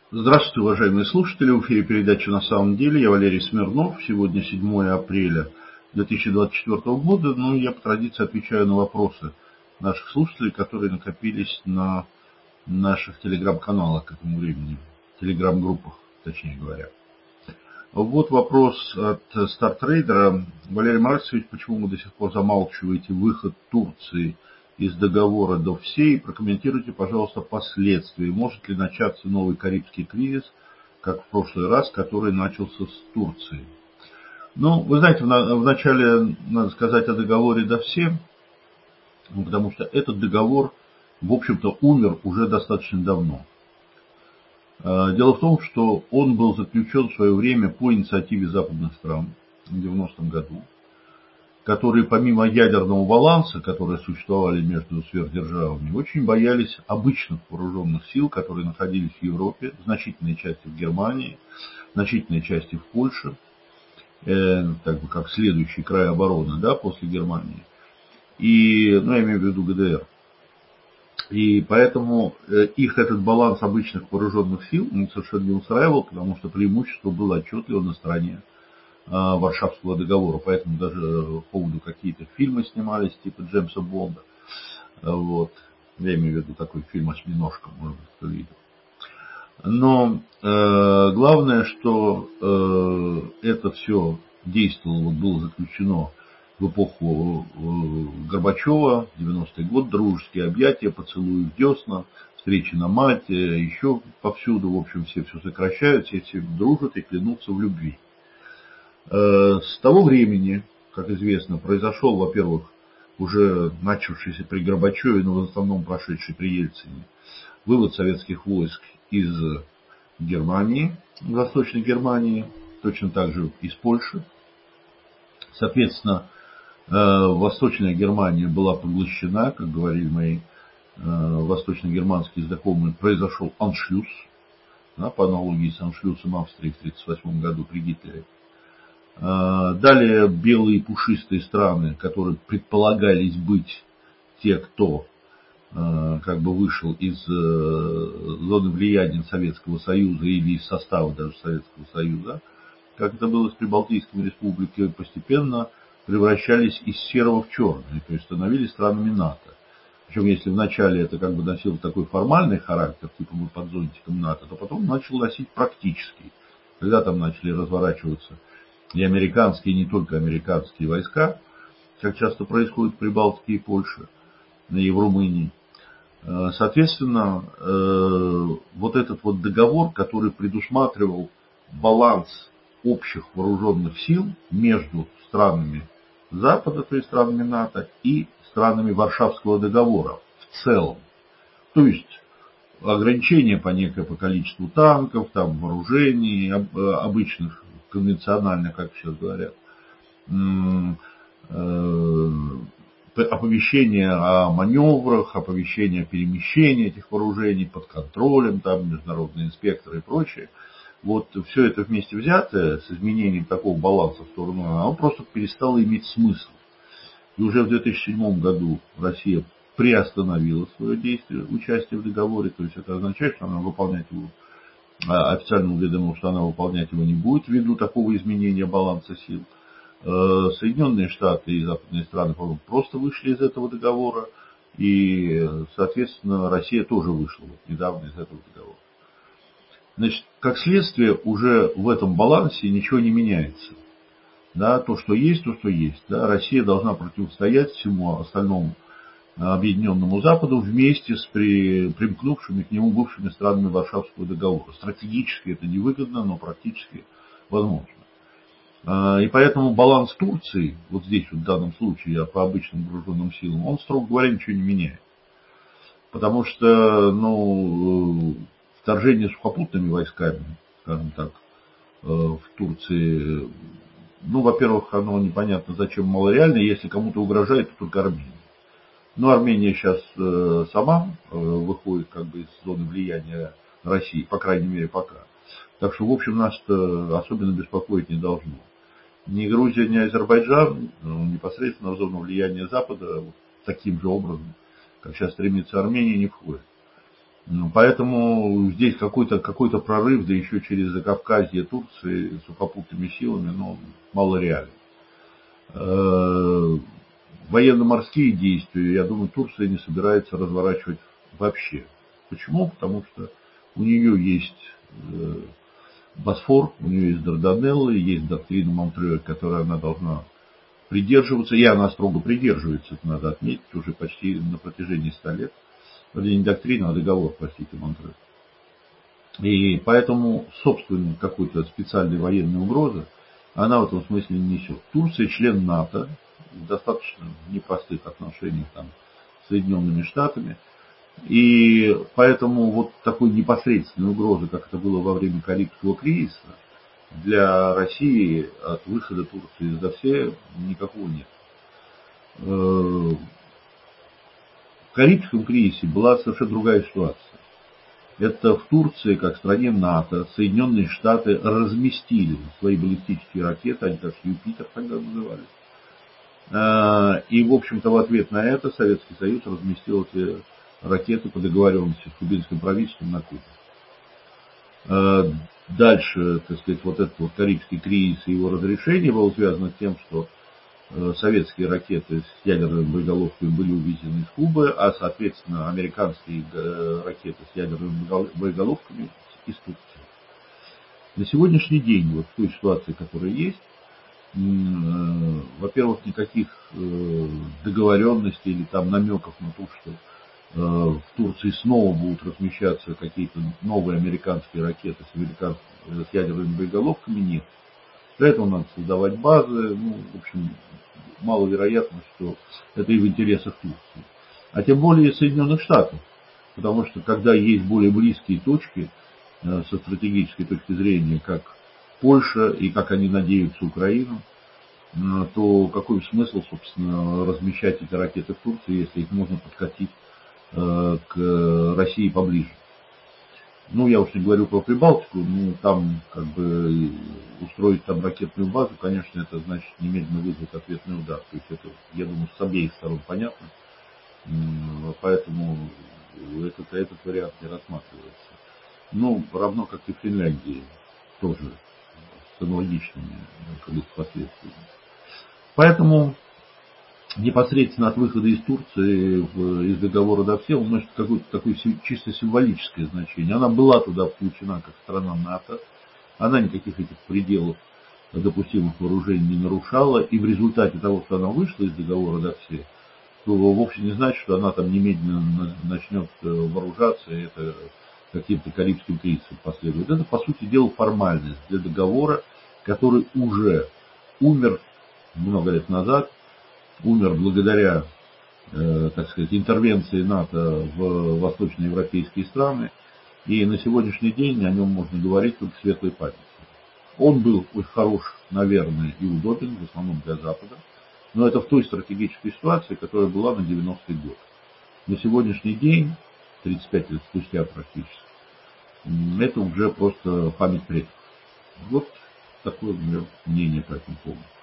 Здравствуйте, уважаемые слушатели. В эфире передача «На самом деле». Я Валерий Смирнов. Сегодня 7 апреля 2024 года. Я по традиции отвечаю на вопросы наших слушателей, которые накопились на наших телеграм-каналах к этому времени. Телеграм-группах, точнее говоря. Вот вопрос от Стартрейдера. Валерий Марксович, почему вы до сих пор замалчиваете выход Турции из договора ДОВСЕ? Прокомментируйте, пожалуйста, последствия. Может ли начаться новый Карибский кризис, как в прошлый раз, который начался с Турцией? Вы знаете, вначале надо сказать о договоре ДОВСЕ, потому что этот договор, в общем-то, умер уже достаточно давно. Дело в том, что он был заключен в свое время по инициативе западных стран в 90-м году, которые помимо ядерного баланса, которые существовали между сверхдержавами, очень боялись обычных вооруженных сил, которые находились в Европе, значительной части в Германии, значительной части в Польше, как следующий край обороны, после Германии, и, я имею в виду ГДР. И поэтому их этот баланс обычных вооруженных сил совершенно не устраивал, потому что преимущество было отчетливо на стороне Варшавского договора. Поэтому даже по поводу какие-то фильмы снимались, типа Джеймса Бонда. Я имею в виду такой фильм «Осьминожка», может быть, кто видел. Но главное, что это все действовало, было заключено в эпоху Горбачева, 90-й год, дружеские объятия, поцелуи в десна, встречи на Мальте, еще повсюду, в общем, все сокращаются, все дружат и клянутся в любви. С того времени, как известно, произошел, во-первых, уже начавшийся при Горбачеве, но в основном прошедший при Ельцине, вывод советских войск из Германии, Восточной Германии, точно так же из Польши. Соответственно, Восточная Германия была поглощена, как говорили мои восточно-германские знакомые, произошел аншлюз, по аналогии с аншлюзом Австрии в 1938 году при Гитлере. Далее белые пушистые страны, которые предполагались быть те, кто вышел из зоны влияния Советского Союза или из состава даже Советского Союза, как это было с Прибалтийскими республиками, постепенно превращались из серого в черное, то есть становились странами НАТО. Причем, если вначале это носило такой формальный характер, типа мы под зонтиком НАТО, то потом начал носить практический. Когда там начали разворачиваться и американские, и не только американские войска, как часто происходит в Прибалтике и Польше, и в Румынии. Соответственно, вот этот договор, который предусматривал баланс общих вооруженных сил между странами Запада, то есть странами НАТО, и странами Варшавского договора в целом. То есть ограничения по количеству танков, вооружений, обычных, конвенциональных, как сейчас говорят, оповещение о маневрах, оповещение о перемещении этих вооружений под контролем, международные инспекторы и прочее. Все это вместе взятое с изменением такого баланса в сторону, оно просто перестало иметь смысл. И уже в 2007 году Россия приостановила свое действие, участие в договоре, то есть это означает, что она выполнять его, официально уведомила, что она выполнять его не будет ввиду такого изменения баланса сил. Соединенные Штаты и западные страны, по-моему, просто вышли из этого договора, и, соответственно, Россия тоже вышла недавно из этого договора. Значит, как следствие, уже в этом балансе ничего не меняется. То, что есть, то, что есть. Россия должна противостоять всему остальному объединенному Западу вместе с примкнувшими к нему бывшими странами Варшавского договора. Стратегически это невыгодно, но практически возможно. И поэтому баланс Турции, здесь, в данном случае, по обычным вооруженным силам, он, строго говоря, ничего не меняет. Потому что, вторжение сухопутными войсками, скажем так, в Турции, во-первых, оно непонятно зачем малореально, если кому-то угрожает, то только Армения. Но Армения сейчас сама выходит из зоны влияния России, по крайней мере, пока. Так что, в общем, нас это особенно беспокоить не должно. Ни Грузия, ни Азербайджан непосредственно в зону влияния Запада таким же образом, как сейчас стремится Армения, не входит. Поэтому здесь какой-то прорыв, да еще через Закавказье Турции сухопутными силами, мало реален. Военно-морские действия, я думаю, Турция не собирается разворачивать вообще. Почему? Потому что у нее есть Босфор, у нее есть Дарданеллы, есть доктрина Монтрё, которой она должна придерживаться, и она строго придерживается, это надо отметить, уже почти на протяжении 100 лет. Это не доктрина, а договор, простите, Монтрё. И поэтому, собственно, какой-то специальной военной угрозы она в этом смысле не несет. Турция член НАТО, в достаточно непростых отношениях с Соединенными Штатами. И поэтому вот такой непосредственной угрозы, как это было во время Карибского кризиса, для России от выхода Турции из ДОСЕ никакого нет. В Карибском кризисе была совершенно другая ситуация. Это в Турции, как в стране НАТО, Соединенные Штаты разместили свои баллистические ракеты, они как Юпитер тогда назывались. И, в общем-то, в ответ на это Советский Союз разместил эти ракеты по договоренности с кубинским правительством на Кубе. Дальше, так сказать, вот этот вот Карибский кризис и его разрешение было связано с тем, что советские ракеты с ядерными боеголовками были увезены из Кубы, а, соответственно, американские ракеты с ядерными боеголовками из Турции. На сегодняшний день, вот в той ситуации, которая есть, во-первых, никаких договоренностей или намеков на то, что в Турции снова будут размещаться какие-то новые американские ракеты с ядерными боеголовками, нет. Для этого надо создавать базы, в общем, маловероятно, что это и в интересах Турции. А тем более Соединенных Штатов, потому что когда есть более близкие точки со стратегической точки зрения, как Польша и, как они надеются, Украина, то какой смысл, собственно, размещать эти ракеты в Турции, если их можно подкатить к России поближе. Я уж не говорю про Прибалтику, там устроить там ракетную базу, конечно, это значит немедленно вызвать ответный удар. То есть это, я думаю, с обеих сторон понятно. Поэтому этот вариант не рассматривается. Равно как и в Финляндии, тоже с аналогичными последствиями. Поэтому непосредственно от выхода из Турции из договора ДОСЕ он носит какое-то такое чисто символическое значение. Она была туда включена как страна НАТО, она никаких этих пределов допустимых вооружений не нарушала, и в результате того, что она вышла из договора ДОСЕ, то вовсе не значит, что она немедленно начнет вооружаться, и это каким-то карибским кризисом последует. Это, по сути дела, формальность для договора, который уже умер много лет назад, умер благодаря, так сказать, интервенции НАТО в восточноевропейские страны, и на сегодняшний день о нем можно говорить только в светлой памяти. Он был очень хорош, наверное, и удобен, в основном для Запада, но это в той стратегической ситуации, которая была на 90-й год. На сегодняшний день, 35 лет спустя практически, это уже просто память предков. Вот такое у меня мнение по этому поводу.